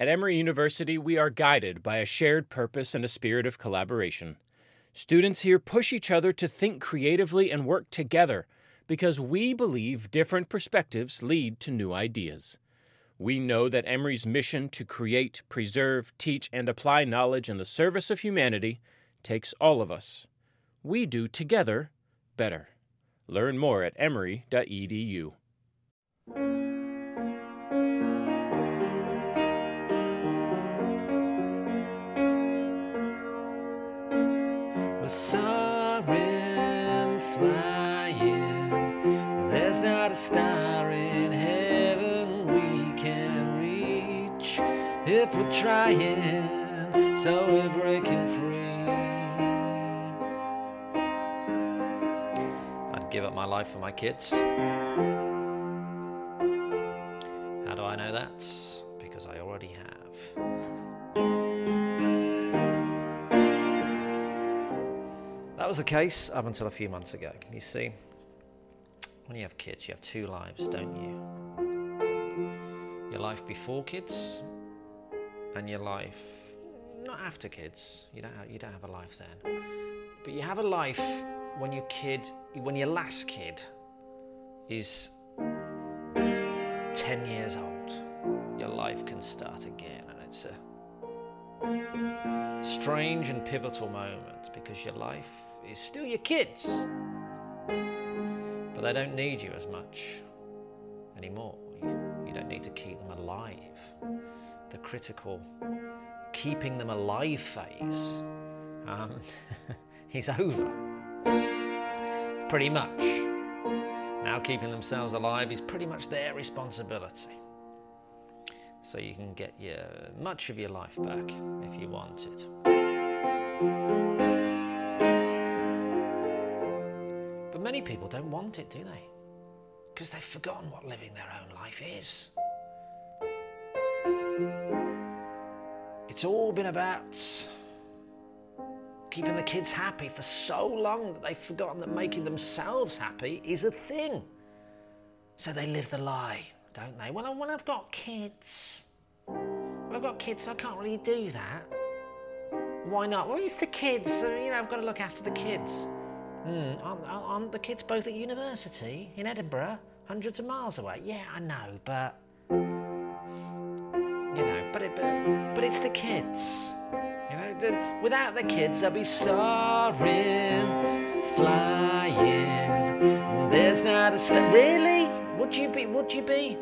At Emory University, we are guided by a shared purpose and a spirit of collaboration. Students here push each other to think creatively and work together because we believe different perspectives lead to new ideas. We know that Emory's mission to create, preserve, teach, and apply knowledge in the service of humanity takes all of us. We do together better. Learn more at emory.edu. We're soaring, flying. There's not a star in heaven we can reach if we're trying, so we're breaking free. I'd give up my life for my kids. How do I know that? Because I already have. That was the case up until a few months ago. You see, when you have kids, you have two lives, don't you? Your life before kids and your life not after kids. You don't have a life then. But you have a life when your last kid is 10 years old. Your life can start again, and it's a strange and pivotal moment because your life is still your kids, but they don't need you as much anymore. You don't need to keep them alive. The critical keeping them alive phase is over, pretty much. Now keeping themselves alive is pretty much their responsibility. So you can get much of your life back if you want it. But many people don't want it, do they? Because they've forgotten what living their own life is. It's all been about keeping the kids happy for so long that they've forgotten that making themselves happy is a thing. So they live the lie, don't they? When I've got kids, I can't really do that. Why not? Well, it's the kids. I've got to look after the kids. Aren't the kids both at university in Edinburgh, hundreds of miles away? Yeah, I know, but but it's the kids. Without the kids, they'll be soaring, flying. There's not a really? Would you be? Or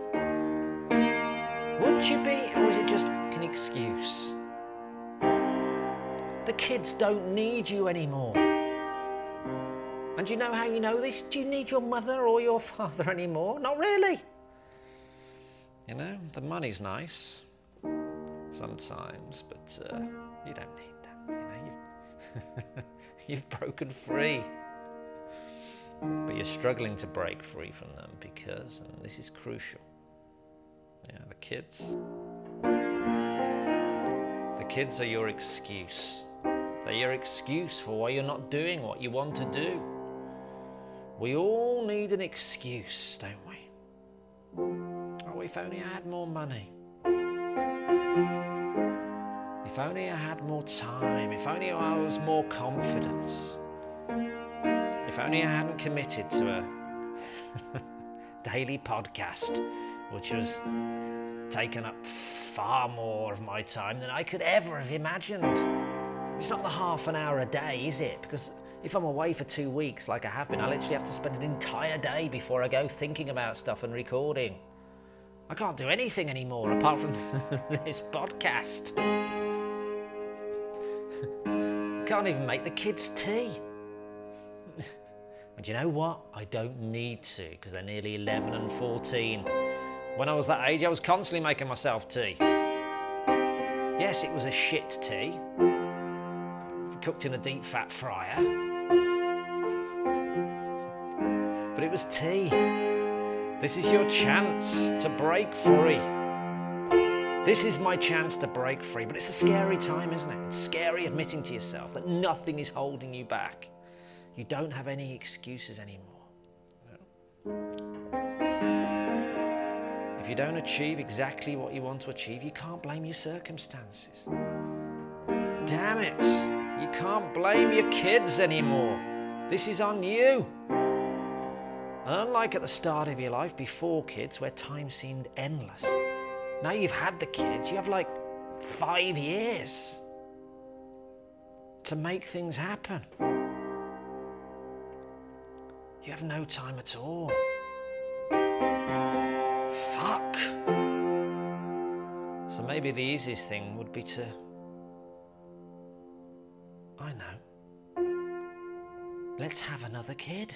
is it just an excuse? The kids don't need you anymore. And do you know how you know this? Do you need your mother or your father anymore? Not really. The money's nice sometimes, but you don't need that. You've broken free. But you're struggling to break free from them because, and this is crucial, the kids are your excuse. They're your excuse for why you're not doing what you want to do. We all need an excuse, don't we? Oh, if only I had more money. If only I had more time. If only I was more confident. If only I hadn't committed to a daily podcast, which was taken up far more of my time than I could ever have imagined. It's not the half an hour a day, is it? Because if I'm away for 2 weeks, like I have been, I literally have to spend an entire day before I go thinking about stuff and recording. I can't do anything anymore apart from this podcast. I can't even make the kids tea. And you know what? I don't need to, because they're nearly 11 and 14. When I was that age, I was constantly making myself tea. Yes, it was a shit tea, cooked in a deep fat fryer. But it was tea. This is your chance to break free. This is my chance to break free. But it's a scary time, isn't it? It's scary admitting to yourself that nothing is holding you back. You don't have any excuses anymore. If you don't achieve exactly what you want to achieve, you can't blame your circumstances. Damn it, you can't blame your kids anymore. This is on you. Unlike at the start of your life before kids, where time seemed endless, now you've had the kids, you have like 5 years to make things happen. You have no time at all. Fuck. So maybe the easiest thing would be to, I know, let's have another kid.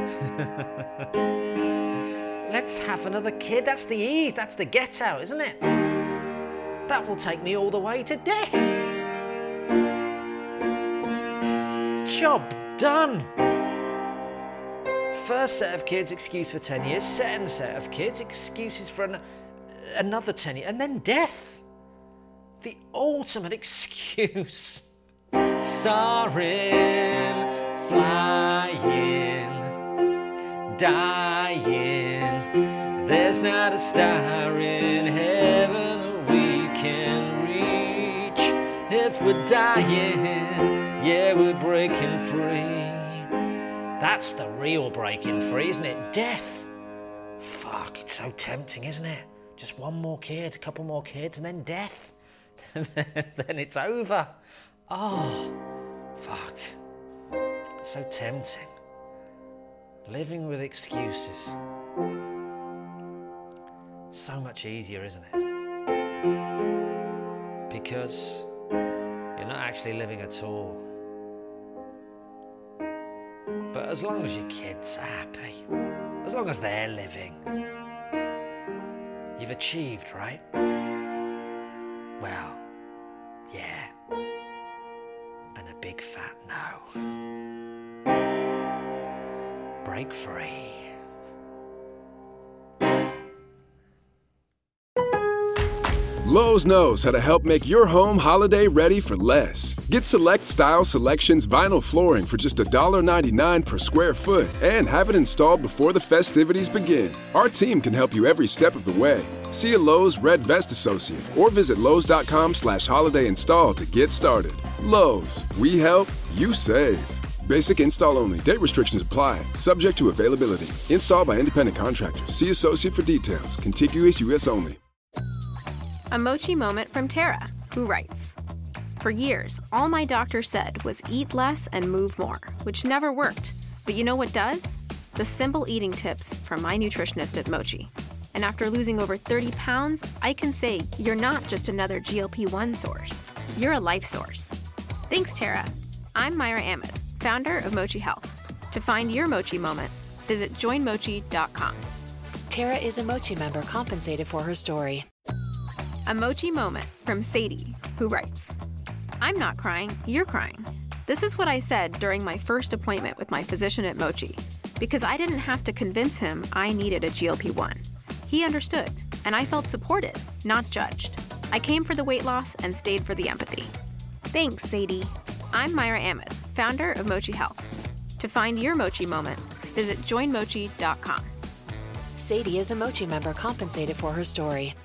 Let's have another kid. That's the ease, that's the get out, isn't it? That will take me all the way to death. Job done. First set of kids, excuse for 10 years. Second set of kids, excuses for another 10 years. And then death. The ultimate excuse. Soaring, flying, dying. There's not a star in heaven that we can reach. If we're dying, yeah, we're breaking free. That's the real breaking free, isn't it? Death. Fuck, it's so tempting, isn't it? Just one more kid, a couple more kids, and then death. And then it's over. Oh, fuck. It's so tempting. Living with excuses. So much easier, isn't it? Because you're not actually living at all. But as long as your kids are happy, as long as they're living, you've achieved, right? Well, yeah. And a big fat no. Break free. Lowe's knows how to help make your home holiday ready for less. Get Select Style Selections vinyl flooring for just $1.99 per square foot and have it installed before the festivities begin. Our team can help you every step of the way. See a Lowe's Red Vest associate or visit Lowes.com/holiday install to get started. Lowe's, we help, you save. Basic install only. Date restrictions apply. Subject to availability. Installed by independent contractors. See associate for details. Contiguous U.S. only. A mochi moment from Tara, who writes, "For years, all my doctor said was eat less and move more, which never worked. But you know what does? The simple eating tips from my nutritionist at Mochi. And after losing over 30 pounds, I can say you're not just another GLP-1 source. You're a life source." Thanks, Tara. I'm Myra Ahmed, founder of Mochi Health. To find your Mochi moment, visit joinmochi.com. Tara is a Mochi member compensated for her story. A Mochi moment from Sadie, who writes, "I'm not crying, you're crying. This is what I said during my first appointment with my physician at Mochi, because I didn't have to convince him I needed a GLP-1. He understood, and I felt supported, not judged. I came for the weight loss and stayed for the empathy." Thanks, Sadie. I'm Myra Ahmed, founder of Mochi Health. To find your Mochi moment, visit joinmochi.com. Sadie is a Mochi member compensated for her story.